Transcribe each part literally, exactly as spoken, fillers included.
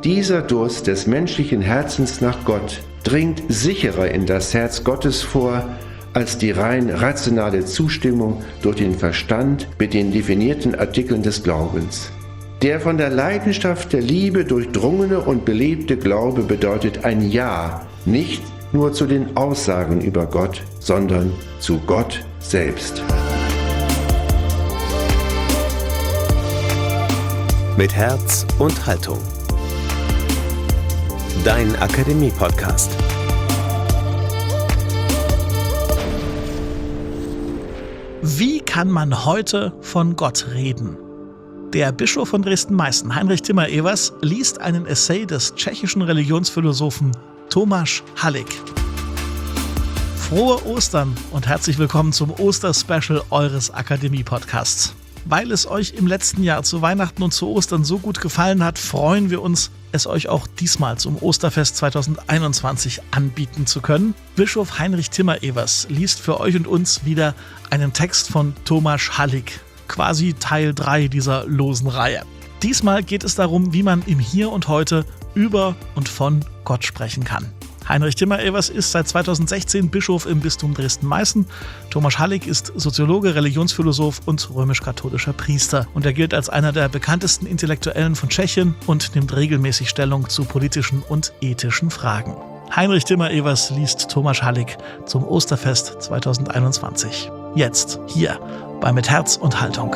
Dieser Durst des menschlichen Herzens nach Gott dringt sicherer in das Herz Gottes vor, als die rein rationale Zustimmung durch den Verstand mit den definierten Artikeln des Glaubens. Der von der Leidenschaft der Liebe durchdrungene und belebte Glaube bedeutet ein Ja, nicht nur zu den Aussagen über Gott, sondern zu Gott selbst. Mit Herz und Haltung. Dein Akademie-Podcast. Wie kann man heute von Gott reden? Der Bischof von Dresden-Meißen, Heinrich Timmer-Evers, liest einen Essay des tschechischen Religionsphilosophen Tomáš Halík. Frohe Ostern und herzlich willkommen zum Osterspecial eures Akademie-Podcasts. Weil es euch im letzten Jahr zu Weihnachten und zu Ostern so gut gefallen hat, freuen wir uns, es euch auch diesmal zum Osterfest zwanzig einundzwanzig anbieten zu können. Bischof Heinrich Timmer-Evers liest für euch und uns wieder einen Text von Tomáš Halík, quasi Teil drei dieser losen Reihe. Diesmal geht es darum, wie man im Hier und Heute über und von Gott sprechen kann. Heinrich Timmer-Evers ist seit zweitausendsechzehn Bischof im Bistum Dresden-Meißen. Tomáš Halík ist Soziologe, Religionsphilosoph und römisch-katholischer Priester. Und er gilt als einer der bekanntesten Intellektuellen von Tschechien und nimmt regelmäßig Stellung zu politischen und ethischen Fragen. Heinrich Timmer-Evers liest Tomáš Halík zum Osterfest zwanzig einundzwanzig. Jetzt, hier, bei Mit Herz und Haltung.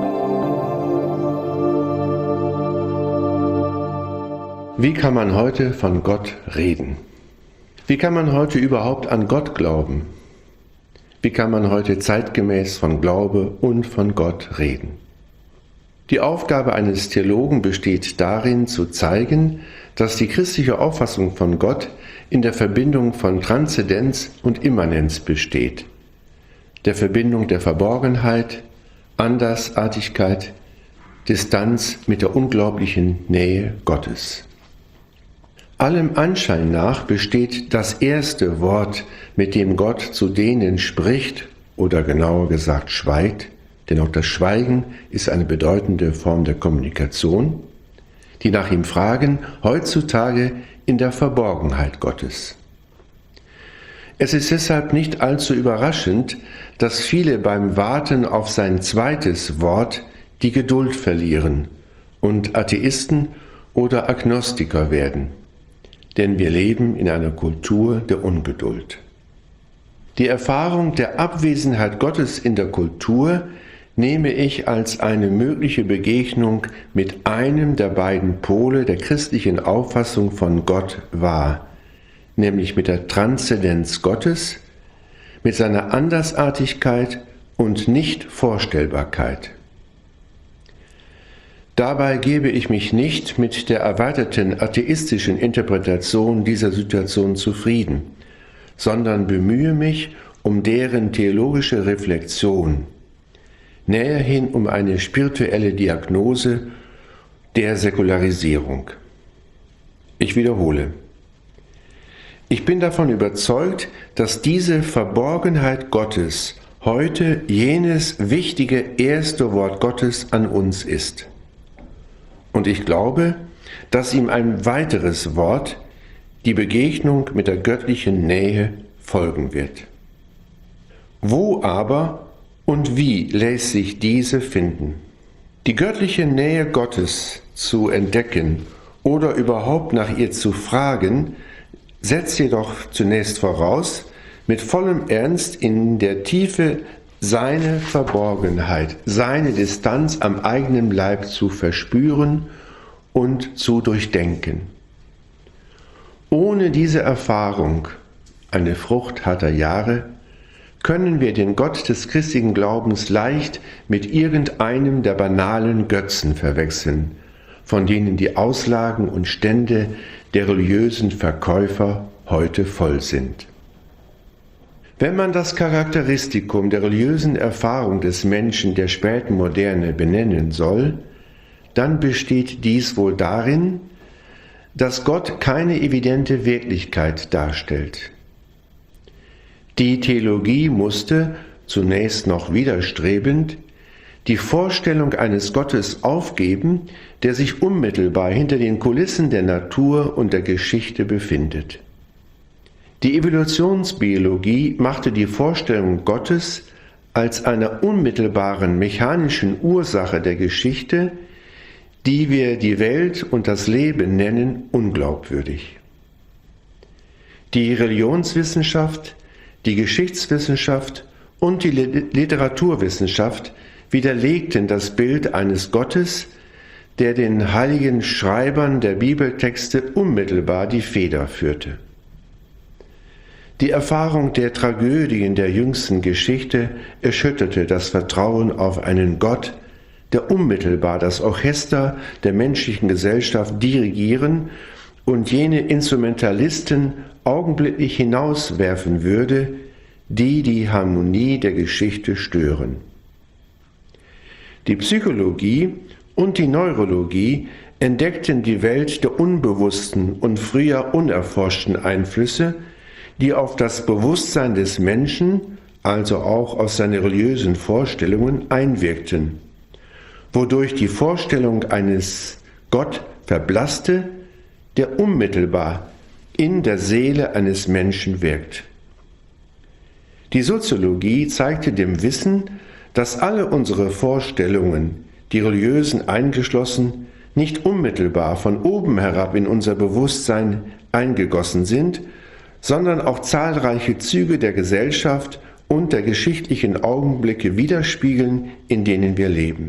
Wie kann man heute von Gott reden? Wie kann man heute überhaupt an Gott glauben? Wie kann man heute zeitgemäß von Glaube und von Gott reden? Die Aufgabe eines Theologen besteht darin, zu zeigen, dass die christliche Auffassung von Gott in der Verbindung von Transzendenz und Immanenz besteht, der Verbindung der Verborgenheit, Andersartigkeit, Distanz mit der unglaublichen Nähe Gottes. Allem Anschein nach besteht das erste Wort, mit dem Gott zu denen spricht, oder genauer gesagt schweigt, denn auch das Schweigen ist eine bedeutende Form der Kommunikation, die nach ihm fragen, heutzutage in der Verborgenheit Gottes. Es ist deshalb nicht allzu überraschend, dass viele beim Warten auf sein zweites Wort die Geduld verlieren und Atheisten oder Agnostiker werden. Denn wir leben in einer Kultur der Ungeduld. Die Erfahrung der Abwesenheit Gottes in der Kultur nehme ich als eine mögliche Begegnung mit einem der beiden Pole der christlichen Auffassung von Gott wahr, nämlich mit der Transzendenz Gottes, mit seiner Andersartigkeit und Nichtvorstellbarkeit. Dabei gebe ich mich nicht mit der erweiterten atheistischen Interpretation dieser Situation zufrieden, sondern bemühe mich um deren theologische Reflexion, näherhin um eine spirituelle Diagnose der Säkularisierung. Ich wiederhole. Ich bin davon überzeugt, dass diese Verborgenheit Gottes heute jenes wichtige erste Wort Gottes an uns ist. Und ich glaube, dass ihm ein weiteres Wort, die Begegnung mit der göttlichen Nähe, folgen wird. Wo aber und wie lässt sich diese finden? Die göttliche Nähe Gottes zu entdecken oder überhaupt nach ihr zu fragen, setzt jedoch zunächst voraus, mit vollem Ernst in der Tiefe seine Verborgenheit, seine Distanz am eigenen Leib zu verspüren und zu durchdenken. Ohne diese Erfahrung, eine Frucht harter Jahre, können wir den Gott des christlichen Glaubens leicht mit irgendeinem der banalen Götzen verwechseln, von denen die Auslagen und Stände der religiösen Verkäufer heute voll sind. Wenn man das Charakteristikum der religiösen Erfahrung des Menschen der späten Moderne benennen soll, dann besteht dies wohl darin, dass Gott keine evidente Wirklichkeit darstellt. Die Theologie musste, zunächst noch widerstrebend, die Vorstellung eines Gottes aufgeben, der sich unmittelbar hinter den Kulissen der Natur und der Geschichte befindet. Die Evolutionsbiologie machte die Vorstellung Gottes als einer unmittelbaren mechanischen Ursache der Geschichte, die wir die Welt und das Leben nennen, unglaubwürdig. Die Religionswissenschaft, die Geschichtswissenschaft und die Literaturwissenschaft widerlegten das Bild eines Gottes, der den heiligen Schreibern der Bibeltexte unmittelbar die Feder führte. Die Erfahrung der Tragödien der jüngsten Geschichte erschütterte das Vertrauen auf einen Gott, der unmittelbar das Orchester der menschlichen Gesellschaft dirigieren und jene Instrumentalisten augenblicklich hinauswerfen würde, die die Harmonie der Geschichte stören. Die Psychologie und die Neurologie entdeckten die Welt der unbewussten und früher unerforschten Einflüsse, die auf das Bewusstsein des Menschen, also auch auf seine religiösen Vorstellungen, einwirkten, wodurch die Vorstellung eines Gott verblasste, der unmittelbar in der Seele eines Menschen wirkt. Die Soziologie zeigte dem Wissen, dass alle unsere Vorstellungen, die religiösen eingeschlossen, nicht unmittelbar von oben herab in unser Bewusstsein eingegossen sind, sondern auch zahlreiche Züge der Gesellschaft und der geschichtlichen Augenblicke widerspiegeln, in denen wir leben.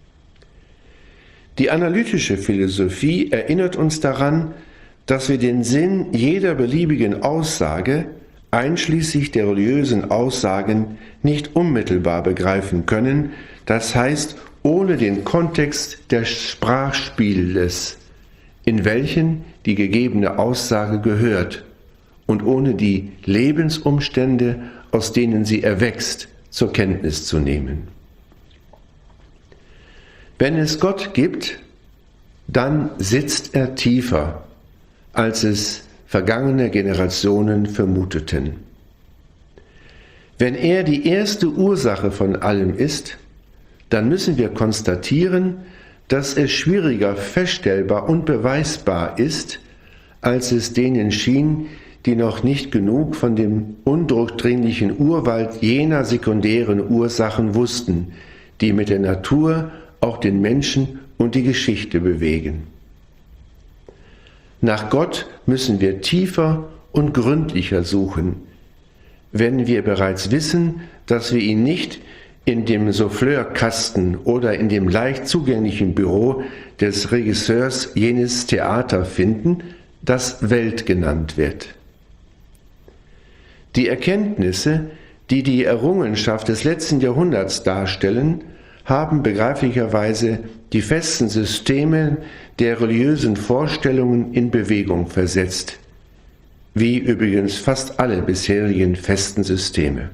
Die analytische Philosophie erinnert uns daran, dass wir den Sinn jeder beliebigen Aussage, einschließlich der religiösen Aussagen, nicht unmittelbar begreifen können, das heißt ohne den Kontext des Sprachspieles, in welchen die gegebene Aussage gehört, und ohne die Lebensumstände, aus denen sie erwächst, zur Kenntnis zu nehmen. Wenn es Gott gibt, dann sitzt er tiefer, als es vergangene Generationen vermuteten. Wenn er die erste Ursache von allem ist, dann müssen wir konstatieren, dass es schwieriger feststellbar und beweisbar ist, als es denen schien, die noch nicht genug von dem undurchdringlichen Urwald jener sekundären Ursachen wussten, die mit der Natur auch den Menschen und die Geschichte bewegen. Nach Gott müssen wir tiefer und gründlicher suchen, wenn wir bereits wissen, dass wir ihn nicht in dem Souffleurkasten oder in dem leicht zugänglichen Büro des Regisseurs jenes Theater finden, das Welt genannt wird. Die Erkenntnisse, die die Errungenschaft des letzten Jahrhunderts darstellen, haben begreiflicherweise die festen Systeme der religiösen Vorstellungen in Bewegung versetzt, wie übrigens fast alle bisherigen festen Systeme.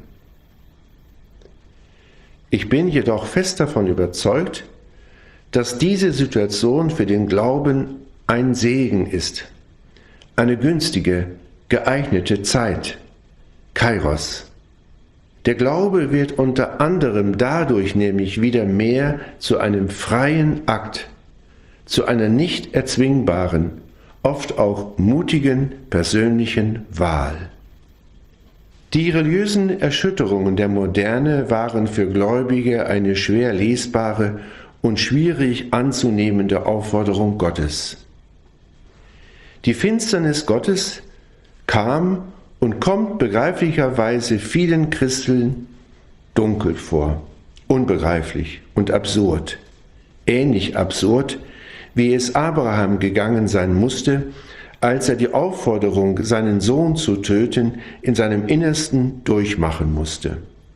Ich bin jedoch fest davon überzeugt, dass diese Situation für den Glauben ein Segen ist, eine günstige, geeignete Zeit, Kairos. Der Glaube wird unter anderem dadurch nämlich wieder mehr zu einem freien Akt, zu einer nicht erzwingbaren, oft auch mutigen persönlichen Wahl. Die religiösen Erschütterungen der Moderne waren für Gläubige eine schwer lesbare und schwierig anzunehmende Aufforderung Gottes. Die Finsternis Gottes kam und kommt begreiflicherweise vielen Christen dunkel vor, unbegreiflich und absurd, ähnlich absurd, wie es Abraham gegangen sein musste, als er die Aufforderung, seinen Sohn zu töten, in seinem Innersten durchmachen musste.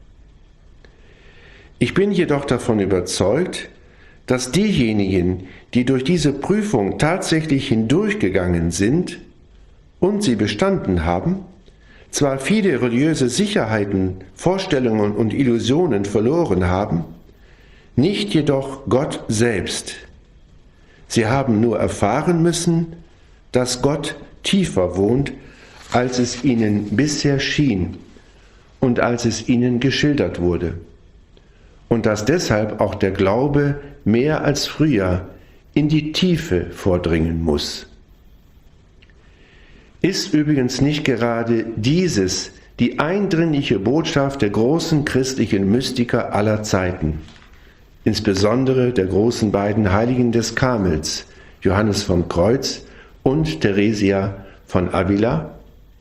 Ich bin jedoch davon überzeugt, dass diejenigen, die durch diese Prüfung tatsächlich hindurchgegangen sind und sie bestanden haben, zwar viele religiöse Sicherheiten, Vorstellungen und Illusionen verloren haben, nicht jedoch Gott selbst. Sie haben nur erfahren müssen, dass Gott tiefer wohnt, als es ihnen bisher schien und als es ihnen geschildert wurde. und dass deshalb auch der Glaube mehr als früher in die Tiefe vordringen muss. Ist übrigens nicht gerade dieses die eindringliche Botschaft der großen christlichen Mystiker aller Zeiten, insbesondere der großen beiden Heiligen des Karmels, Johannes vom Kreuz und Theresia von Avila?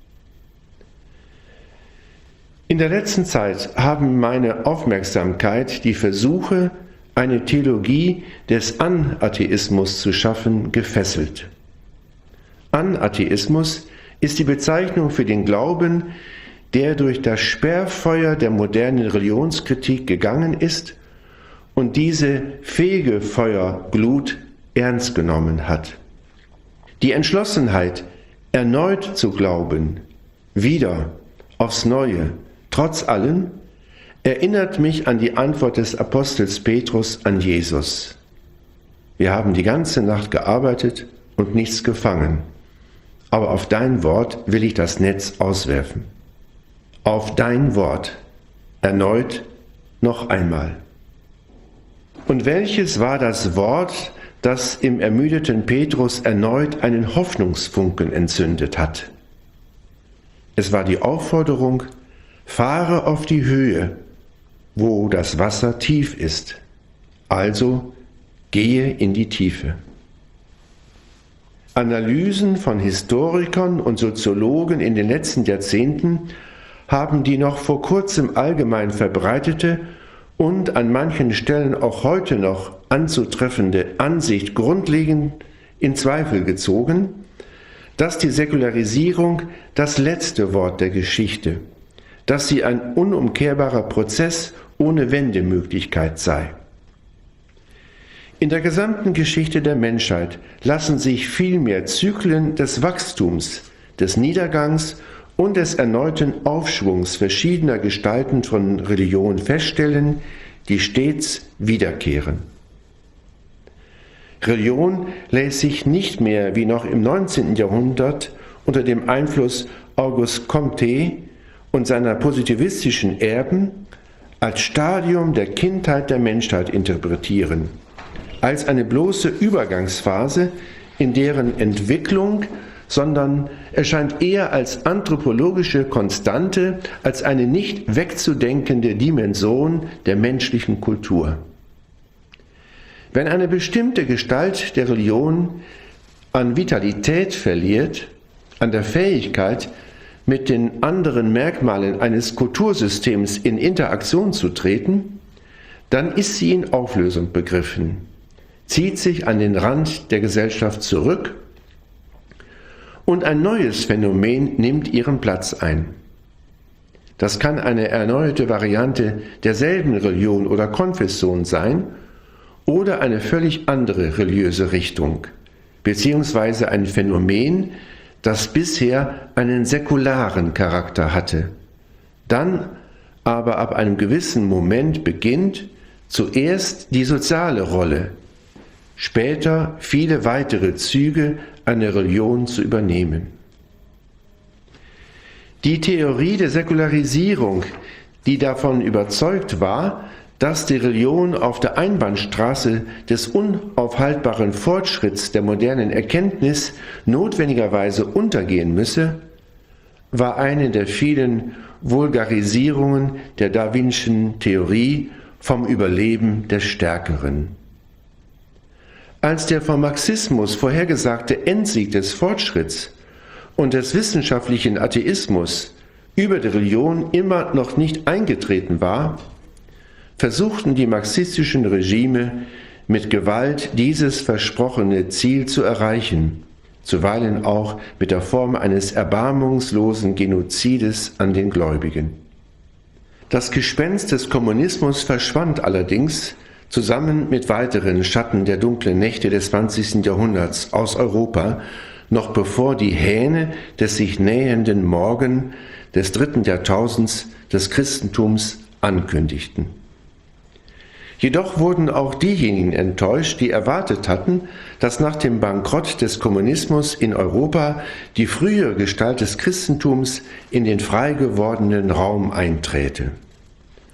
In der letzten Zeit haben meine Aufmerksamkeit die Versuche, eine Theologie des Anatheismus zu schaffen, gefesselt. Anatheismus ist die Bezeichnung für den Glauben, der durch das Sperrfeuer der modernen Religionskritik gegangen ist und diese fähige Feuerglut ernst genommen hat. Die Entschlossenheit, erneut zu glauben, wieder, aufs Neue, trotz allem, erinnert mich an die Antwort des Apostels Petrus an Jesus. Wir haben die ganze Nacht gearbeitet und nichts gefangen, aber auf dein Wort will ich das Netz auswerfen. Auf dein Wort, erneut, noch einmal. Und welches war das Wort, das im ermüdeten Petrus erneut einen Hoffnungsfunken entzündet hat? Es war die Aufforderung, fahre auf die Höhe, wo das Wasser tief ist, also gehe in die Tiefe. Analysen von Historikern und Soziologen in den letzten Jahrzehnten haben die noch vor kurzem allgemein verbreitete und an manchen Stellen auch heute noch anzutreffende Ansicht grundlegend in Zweifel gezogen, dass die Säkularisierung das letzte Wort der Geschichte, dass sie ein unumkehrbarer Prozess ohne Wendemöglichkeit sei. In der gesamten Geschichte der Menschheit lassen sich vielmehr Zyklen des Wachstums, des Niedergangs und des erneuten Aufschwungs verschiedener Gestalten von Religion feststellen, die stets wiederkehren. Religion lässt sich nicht mehr wie noch im neunzehnten Jahrhundert unter dem Einfluss Auguste Comte und seiner positivistischen Erben als Stadium der Kindheit der Menschheit interpretieren, als eine bloße Übergangsphase, in deren Entwicklung, sondern erscheint eher als anthropologische Konstante, als eine nicht wegzudenkende Dimension der menschlichen Kultur. Wenn eine bestimmte Gestalt der Religion an Vitalität verliert, an der Fähigkeit, mit den anderen Merkmalen eines Kultursystems in Interaktion zu treten, dann ist sie in Auflösung begriffen, zieht sich an den Rand der Gesellschaft zurück und ein neues Phänomen nimmt ihren Platz ein. Das kann eine erneuerte Variante derselben Religion oder Konfession sein oder eine völlig andere religiöse Richtung, beziehungsweise ein Phänomen, das bisher einen säkularen Charakter hatte, dann aber ab einem gewissen Moment beginnt, zuerst die soziale Rolle, später viele weitere Züge einer Religion zu übernehmen. Die Theorie der Säkularisierung, die davon überzeugt war, dass die Religion auf der Einbahnstraße des unaufhaltbaren Fortschritts der modernen Erkenntnis notwendigerweise untergehen müsse, war eine der vielen Vulgarisierungen der Darwinschen Theorie vom Überleben des Stärkeren. Als der vom Marxismus vorhergesagte Endsieg des Fortschritts und des wissenschaftlichen Atheismus über die Religion immer noch nicht eingetreten war, versuchten die marxistischen Regime mit Gewalt dieses versprochene Ziel zu erreichen, zuweilen auch mit der Form eines erbarmungslosen Genozides an den Gläubigen. Das Gespenst des Kommunismus verschwand allerdings zusammen mit weiteren Schatten der dunklen Nächte des zwanzigsten Jahrhunderts aus Europa, noch bevor die Hähne des sich nähenden Morgen des dritten Jahrtausends des Christentums ankündigten. Jedoch wurden auch diejenigen enttäuscht, die erwartet hatten, dass nach dem Bankrott des Kommunismus in Europa die frühere Gestalt des Christentums in den frei gewordenen Raum einträte.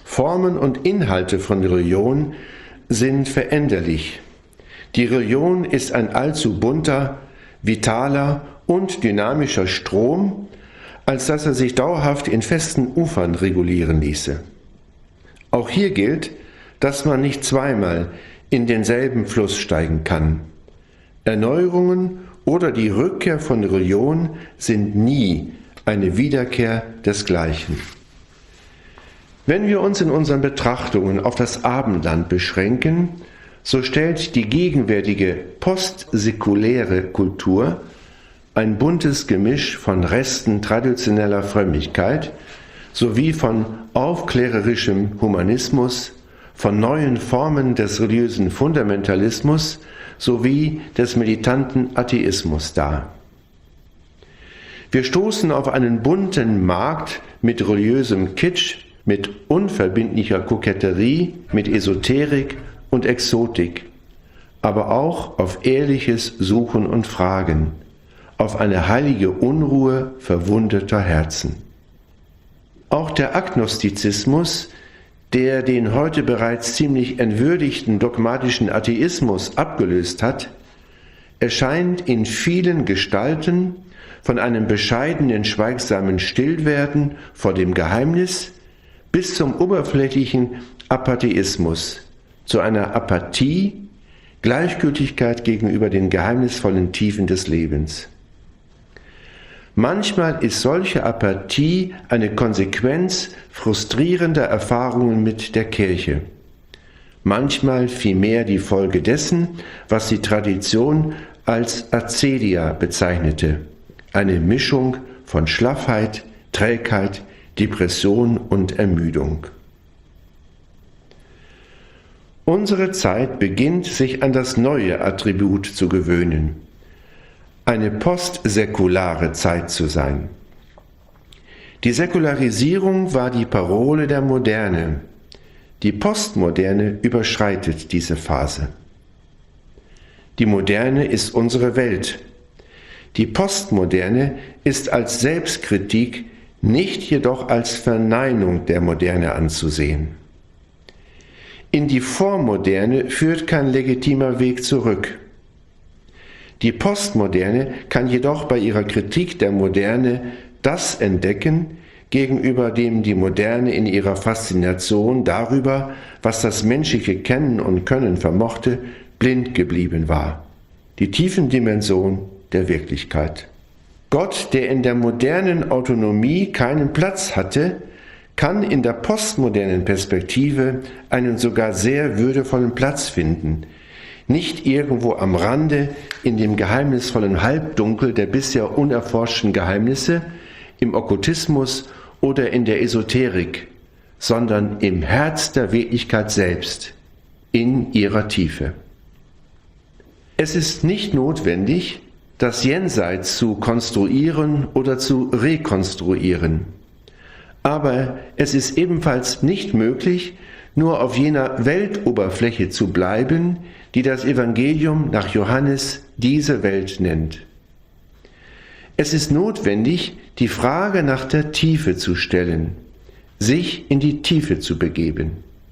Formen und Inhalte von Religion sind veränderlich. Die Religion ist ein allzu bunter, vitaler und dynamischer Strom, als dass er sich dauerhaft in festen Ufern regulieren ließe. Auch hier gilt, dass man nicht zweimal in denselben Fluss steigen kann. Erneuerungen oder die Rückkehr von Religion sind nie eine Wiederkehr desgleichen. Wenn wir uns in unseren Betrachtungen auf das Abendland beschränken, so stellt die gegenwärtige postsäkuläre Kultur ein buntes Gemisch von Resten traditioneller Frömmigkeit sowie von aufklärerischem Humanismus, von neuen Formen des religiösen Fundamentalismus sowie des militanten Atheismus dar. Wir stoßen auf einen bunten Markt mit religiösem Kitsch, mit unverbindlicher Koketterie, mit Esoterik und Exotik, aber auch auf ehrliches Suchen und Fragen, auf eine heilige Unruhe verwundeter Herzen. Auch der Agnostizismus, der den heute bereits ziemlich entwürdigten dogmatischen Atheismus abgelöst hat, erscheint in vielen Gestalten von einem bescheidenen, schweigsamen Stillwerden vor dem Geheimnis bis zum oberflächlichen Apatheismus, zu einer Apathie, Gleichgültigkeit gegenüber den geheimnisvollen Tiefen des Lebens. Manchmal ist solche Apathie eine Konsequenz frustrierender Erfahrungen mit der Kirche. Manchmal vielmehr die Folge dessen, was die Tradition als Acedia bezeichnete, eine Mischung von Schlaffheit, Trägheit, Depression und Ermüdung. Unsere Zeit beginnt, sich an das neue Attribut zu gewöhnen, eine postsäkulare Zeit zu sein. Die Säkularisierung war die Parole der Moderne. Die Postmoderne überschreitet diese Phase. Die Moderne ist unsere Welt. Die Postmoderne ist als Selbstkritik, nicht jedoch als Verneinung der Moderne anzusehen. In die Vormoderne führt kein legitimer Weg zurück. Die Postmoderne kann jedoch bei ihrer Kritik der Moderne das entdecken, gegenüber dem die Moderne in ihrer Faszination darüber, was das menschliche Kennen und Können vermochte, blind geblieben war: die tiefen Dimension der Wirklichkeit. Gott, der in der modernen Autonomie keinen Platz hatte, kann in der postmodernen Perspektive einen sogar sehr würdevollen Platz finden, nicht irgendwo am Rande in dem geheimnisvollen Halbdunkel der bisher unerforschten Geheimnisse, im Okkultismus oder in der Esoterik, sondern im Herz der Wirklichkeit selbst, in ihrer Tiefe. Es ist nicht notwendig, das Jenseits zu konstruieren oder zu rekonstruieren. Aber es ist ebenfalls nicht möglich, nur auf jener Weltoberfläche zu bleiben, die das Evangelium nach Johannes diese Welt nennt. Es ist notwendig, die Frage nach der Tiefe zu stellen, sich in die Tiefe zu begeben.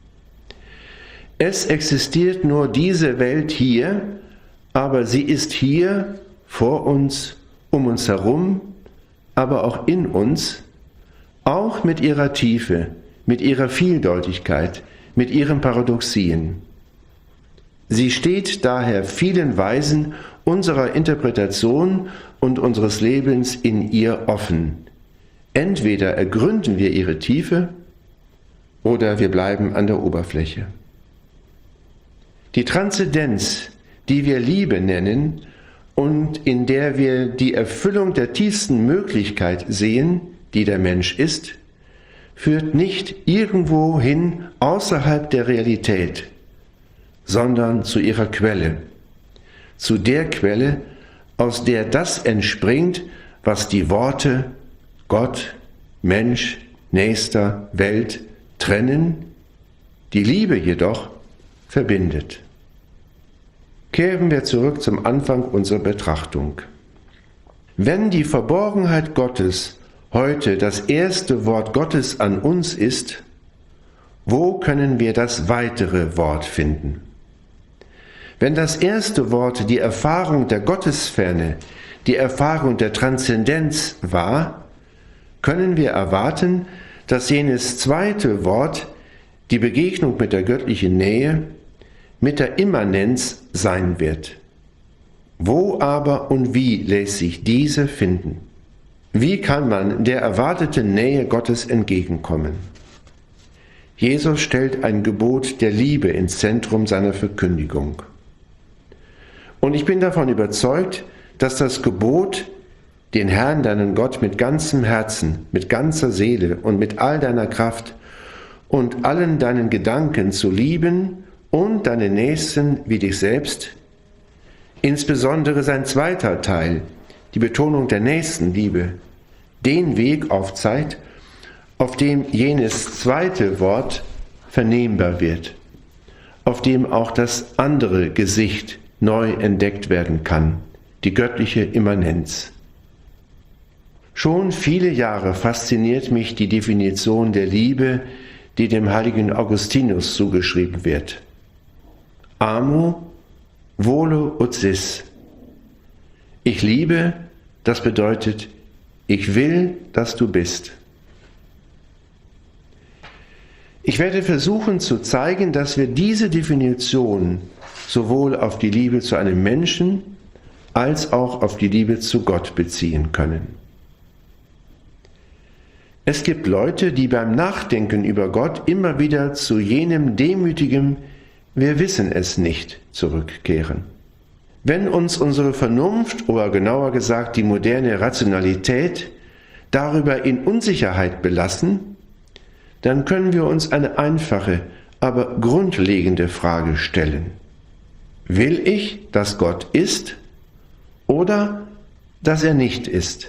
Es existiert nur diese Welt hier, aber sie ist hier, vor uns, um uns herum, aber auch in uns, auch mit ihrer Tiefe, mit ihrer Vieldeutigkeit, mit ihren Paradoxien. Sie steht daher vielen Weisen unserer Interpretation und unseres Lebens in ihr offen. Entweder ergründen wir ihre Tiefe oder wir bleiben an der Oberfläche. Die Transzendenz, die wir Liebe nennen und in der wir die Erfüllung der tiefsten Möglichkeit sehen, die der Mensch ist, führt nicht irgendwo hin außerhalb der Realität, sondern zu ihrer Quelle, zu der Quelle, aus der das entspringt, was die Worte Gott, Mensch, Nächster, Welt trennen, die Liebe jedoch verbindet. Kehren wir zurück zum Anfang unserer Betrachtung. Wenn die Verborgenheit Gottes heute das erste Wort Gottes an uns ist Wo können wir das weitere Wort finden? Wenn das erste Wort die Erfahrung der Gottesferne, die Erfahrung der Transzendenz war, können wir erwarten, dass jenes zweite Wort, die Begegnung mit der göttlichen Nähe, mit der Immanenz sein wird. Wo aber und wie lässt sich diese finden? Wie kann man der erwarteten Nähe Gottes entgegenkommen? Jesus stellt ein Gebot der Liebe ins Zentrum seiner Verkündigung. Und ich bin davon überzeugt, dass das Gebot, den Herrn, deinen Gott, mit ganzem Herzen, mit ganzer Seele und mit all deiner Kraft und allen deinen Gedanken zu lieben und deinen Nächsten wie dich selbst, insbesondere sein zweiter Teil, die Betonung der Nächstenliebe, den Weg aufzeigt, auf dem jenes zweite Wort vernehmbar wird, auf dem auch das andere Gesicht neu entdeckt werden kann, die göttliche Immanenz. Schon viele Jahre fasziniert mich die Definition der Liebe, die dem heiligen Augustinus zugeschrieben wird. Amo volo ut sis. Ich liebe, das bedeutet, ich will, dass du bist. Ich werde versuchen zu zeigen, dass wir diese Definition sowohl auf die Liebe zu einem Menschen als auch auf die Liebe zu Gott beziehen können. Es gibt Leute, die beim Nachdenken über Gott immer wieder zu jenem demütigen „Wir wissen es nicht" zurückkehren. Wenn uns unsere Vernunft, oder genauer gesagt die moderne Rationalität, darüber in Unsicherheit belassen, dann können wir uns eine einfache, aber grundlegende Frage stellen. Will ich, dass Gott ist oder dass er nicht ist?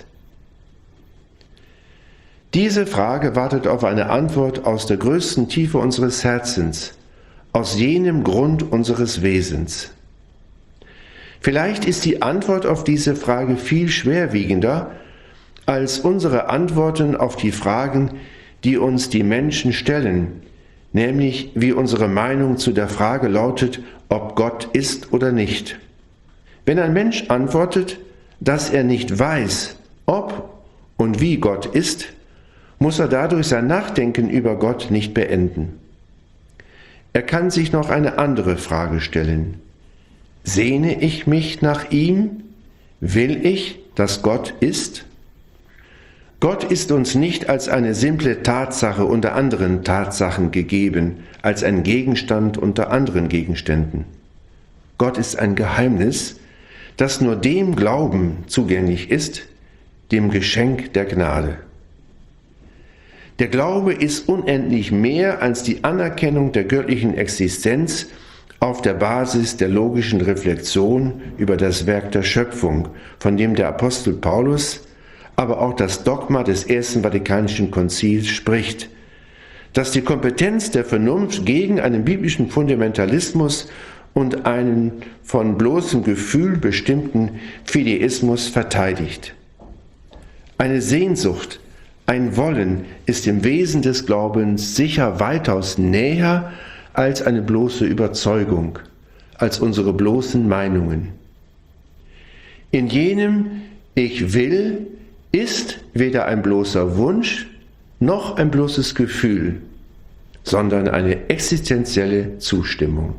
Diese Frage wartet auf eine Antwort aus der größten Tiefe unseres Herzens, aus jenem Grund unseres Wesens. Vielleicht ist die Antwort auf diese Frage viel schwerwiegender als unsere Antworten auf die Fragen, die uns die Menschen stellen, nämlich wie unsere Meinung zu der Frage lautet, ob Gott ist oder nicht. Wenn ein Mensch antwortet, dass er nicht weiß, ob und wie Gott ist, muss er dadurch sein Nachdenken über Gott nicht beenden. Er kann sich noch eine andere Frage stellen. Sehne ich mich nach ihm? Will ich, dass Gott ist? Gott ist uns nicht als eine simple Tatsache unter anderen Tatsachen gegeben, als ein Gegenstand unter anderen Gegenständen. Gott ist ein Geheimnis, das nur dem Glauben zugänglich ist, dem Geschenk der Gnade. Der Glaube ist unendlich mehr als die Anerkennung der göttlichen Existenz auf der Basis der logischen Reflexion über das Werk der Schöpfung, von dem der Apostel Paulus, aber auch das Dogma des Ersten Vatikanischen Konzils spricht, dass die Kompetenz der Vernunft gegen einen biblischen Fundamentalismus und einen von bloßem Gefühl bestimmten Fideismus verteidigt. Eine Sehnsucht, ein Wollen ist im Wesen des Glaubens sicher weitaus näher als eine bloße Überzeugung, als unsere bloßen Meinungen. In jenem Ich will ist weder ein bloßer Wunsch noch ein bloßes Gefühl, sondern eine existenzielle Zustimmung.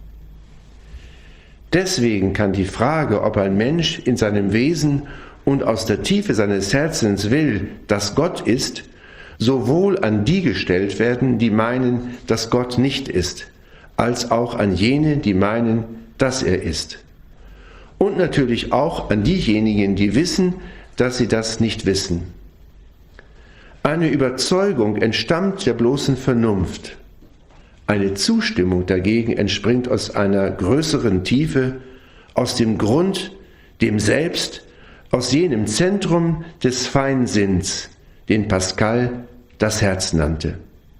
Deswegen kann die Frage, ob ein Mensch in seinem Wesen und aus der Tiefe seines Herzens will, dass Gott ist, sowohl an die gestellt werden, die meinen, dass Gott nicht ist, als auch an jene, die meinen, dass er ist. Und natürlich auch an diejenigen, die wissen, dass sie das nicht wissen. Eine Überzeugung entstammt der bloßen Vernunft. Eine Zustimmung dagegen entspringt aus einer größeren Tiefe, aus dem Grund, dem Selbst, aus jenem Zentrum des Feinsinns, den Pascal das Herz nannte.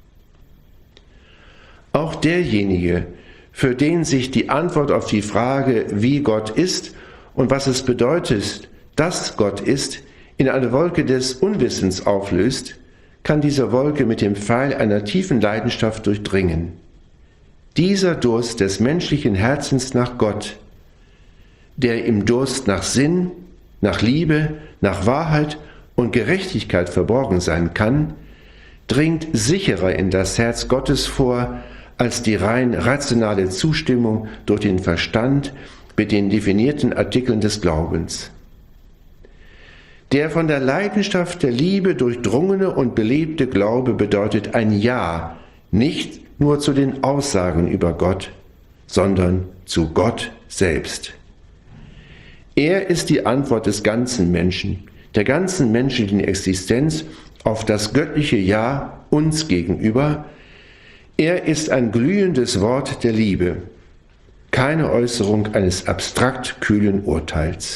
Auch derjenige, für den sich die Antwort auf die Frage, wie Gott ist und was es bedeutet, dass Gott ist, in eine Wolke des Unwissens auflöst, kann diese Wolke mit dem Pfeil einer tiefen Leidenschaft durchdringen. Dieser Durst des menschlichen Herzens nach Gott, der im Durst nach Sinn, nach Liebe, nach Wahrheit und Gerechtigkeit verborgen sein kann, dringt sicherer in das Herz Gottes vor als die rein rationale Zustimmung durch den Verstand mit den definierten Artikeln des Glaubens. Der von der Leidenschaft der Liebe durchdrungene und belebte Glaube bedeutet ein Ja, nicht nur zu den Aussagen über Gott, sondern zu Gott selbst. Er ist die Antwort des ganzen Menschen, der ganzen menschlichen Existenz auf das göttliche Ja uns gegenüber. Er ist ein glühendes Wort der Liebe, keine Äußerung eines abstrakt kühlen Urteils.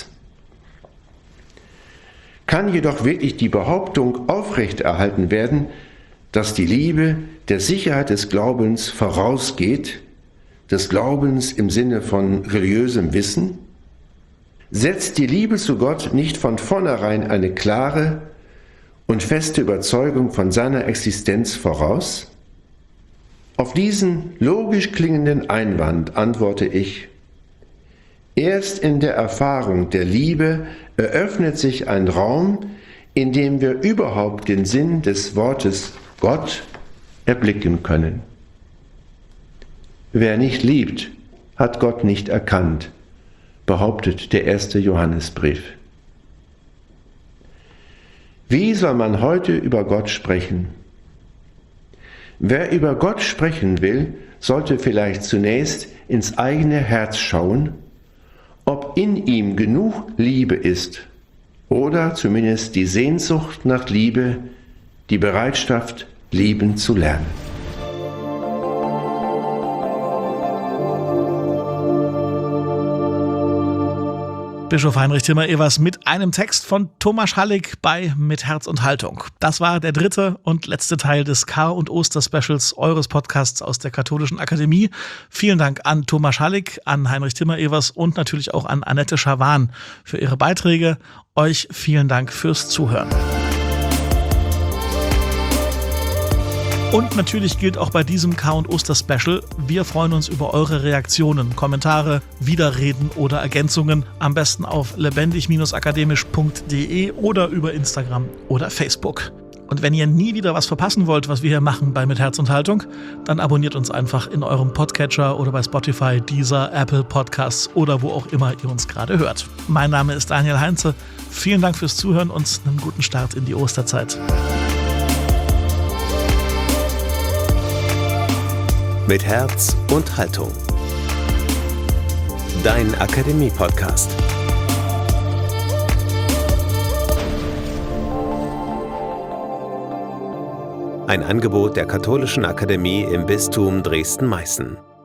Kann jedoch wirklich die Behauptung aufrechterhalten werden, dass die Liebe der Sicherheit des Glaubens vorausgeht, des Glaubens im Sinne von religiösem Wissen? Setzt die Liebe zu Gott nicht von vornherein eine klare und feste Überzeugung von seiner Existenz voraus? Auf diesen logisch klingenden Einwand antworte ich: Erst in der Erfahrung der Liebe eröffnet sich ein Raum, in dem wir überhaupt den Sinn des Wortes Gott erblicken können. Wer nicht liebt, hat Gott nicht erkannt, behauptet der erste Johannesbrief. Wie soll man heute über Gott sprechen? Wer über Gott sprechen will, sollte vielleicht zunächst ins eigene Herz schauen, ob in ihm genug Liebe ist oder zumindest die Sehnsucht nach Liebe, die Bereitschaft, lieben zu lernen. Bischof Heinrich Timmer-Evers mit einem Text von Thomas Hallig bei Mit Herz und Haltung. Das war der dritte und letzte Teil des Kar- und Oster-Specials eures Podcasts aus der Katholischen Akademie. Vielen Dank an Thomas Hallig, an Heinrich Timmer-Evers und natürlich auch an Annette Schawan für ihre Beiträge. Euch vielen Dank fürs Zuhören. Und natürlich gilt auch bei diesem Kar- und Oster-Special, wir freuen uns über eure Reaktionen, Kommentare, Widerreden oder Ergänzungen. Am besten auf lebendig akademisch punkt de oder über Instagram oder Facebook. Und wenn ihr nie wieder was verpassen wollt, was wir hier machen bei Mit Herz und Haltung, dann abonniert uns einfach in eurem Podcatcher oder bei Spotify, Deezer, Apple Podcasts oder wo auch immer ihr uns gerade hört. Mein Name ist Daniel Heinze. Vielen Dank fürs Zuhören und einen guten Start in die Osterzeit. Mit Herz und Haltung. Dein Akademie-Podcast. Ein Angebot der Katholischen Akademie im Bistum Dresden-Meißen.